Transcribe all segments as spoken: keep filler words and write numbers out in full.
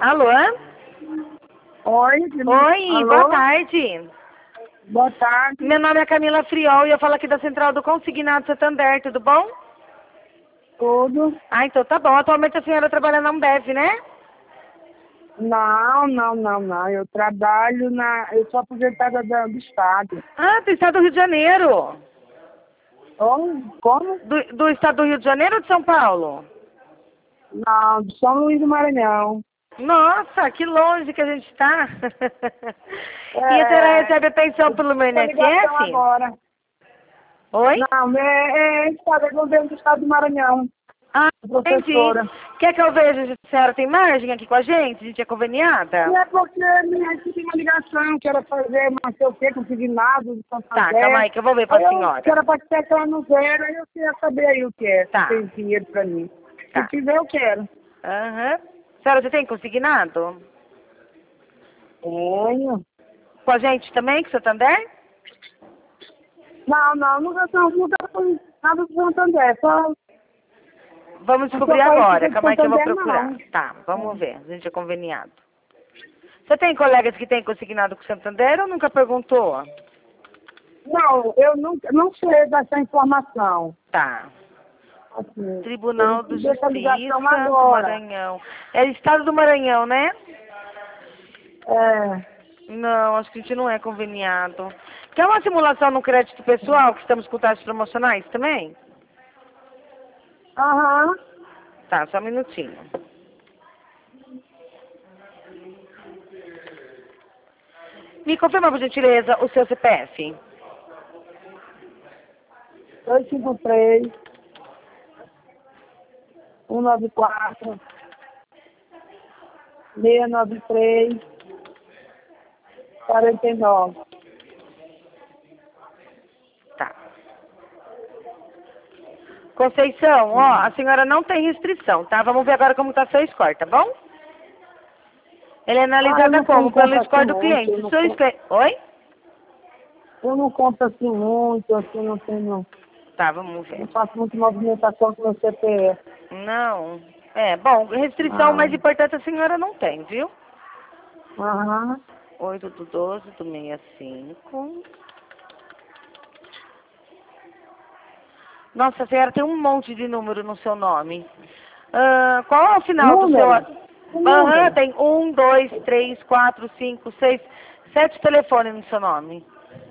Alô? Oi. Oi, Alô? boa tarde. Boa tarde. Meu nome é Camila Friol e eu falo aqui da Central do Consignado Santander, tudo bom? Tudo? Ah, então tá bom. Atualmente a senhora trabalha na Ambev, né? Não, não, não, não. Eu trabalho na... Eu sou aposentada do, do Estado. Ah, do estado do Rio de Janeiro. Como? Como? Do, do estado do Rio de Janeiro ou de São Paulo? Não, de São Luís do Maranhão. Nossa, que longe que a gente está. E a senhora É... recebe a pensão pelo meu Essa ligação I N S S? agora. Oi? Não, é, é Estado, é governo do Estado do Maranhão. Ah, entendi. Professora. Quer que eu veja se a senhora tem margem aqui com a gente? A gente é conveniada? E é porque minha recebi uma ligação, que era fazer não sei o que, consignado de Tá, Santander. calma aí que eu vou ver pra Aí eu, senhora. que era para checar no zero, aí eu queria saber aí o que é, Tá. se tem dinheiro para mim. Se Tá. tiver, eu quero. Aham. Senhora, você tem consignado? Tenho. Com a gente também, com o Santander? Não, não, nunca, não, nunca fui nada do Santander, só... Vamos Não descobrir sou agora. conhecida de Calma aí que eu vou Santander, procurar. não. Tá, vamos ver. A gente é conveniado. Você tem colegas que têm consignado com o Santander ou nunca perguntou? Não, eu nunca, não sei dessa informação. Tá. Assim, eu Tribunal do recebi essa ligação Justiça do agora. Maranhão. É estado do Maranhão, né? É, Não, acho que a gente não é conveniado. Quer uma simulação no crédito pessoal, que estamos com taxas promocionais também? aham. Tá, só um minutinho. Me confirma, por gentileza, o seu C P F. dois cinco três, um nove quatro, seis nove três, quarenta e nove. Tá. Conceição, ó, a senhora não tem restrição, tá? Vamos ver agora como tá seu score, tá bom? Ele é Ah, eu analisada não como? compro Pelo assim score do muito, cliente. eu O não seu compro, score... Oi? eu não compro assim muito, assim, não tenho, Tá, vamos ver. não faço muita movimentação com o meu C P F. Não. É, bom, restrição Ah, mais importante a senhora não tem, viu? aham. oito do doze do sessenta e cinco. Nossa, a senhora tem um monte de número no seu nome. Ah, qual é o final do seu... Número? Que Aham, número? tem um, dois, três, quatro, cinco, seis, sete telefones no seu nome.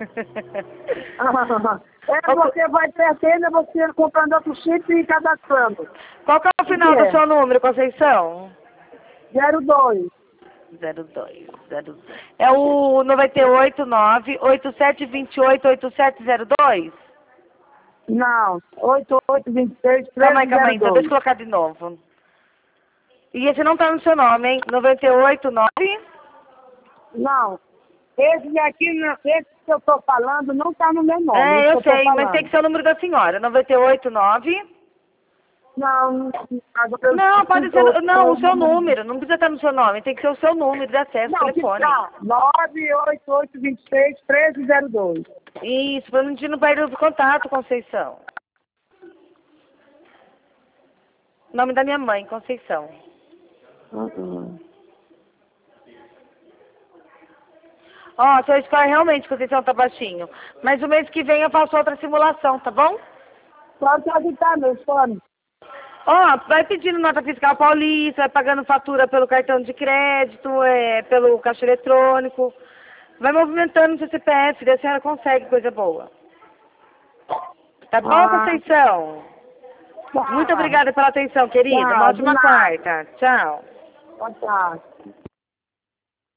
Ah, é Qual que porque vai perdendo, você comprando outro chip e cadastrando. qual que é o O que final do é? seu número, Conceição? zero dois. Zero dois, zero... É o noventa e oito, nove, oito sete dois oito, oito sete zero dois? Não, oito oito dois seis, Calma aí, calma aí, treze zero então deixa dois. eu colocar de novo. E esse não tá no seu nome, hein? noventa e oito, nove? Não, esse aqui, não- esse que eu estou falando não está no meu nome, esse É, que eu eu estou sei, mas tem que falando. ser o número da senhora. noventa e oito, nove? Não, agora eu Não, pode ser, estou não, o seu número, não precisa estar no seu nome, tem que ser o seu número de acesso, Não, que telefone. tá, nove oito oito dois seis, treze zero dois. Isso, pra a gente não perder o contato, Conceição. Nome da minha mãe, Conceição. Uhum. Ó, seu score realmente, Conceição, tá baixinho. Mas o mês que vem eu faço outra simulação, tá bom? Pode aditar meu fone. Ó, vai pedindo nota fiscal paulista, vai pagando fatura pelo cartão de crédito, é, pelo caixa eletrônico. Vai movimentando o seu C P F, daí a senhora consegue coisa boa. Tá bom, Ah, Conceição? Muito tá, obrigada pela atenção, querida. Uma tá, de ótima nada. quarta. Tchau. Boa tarde.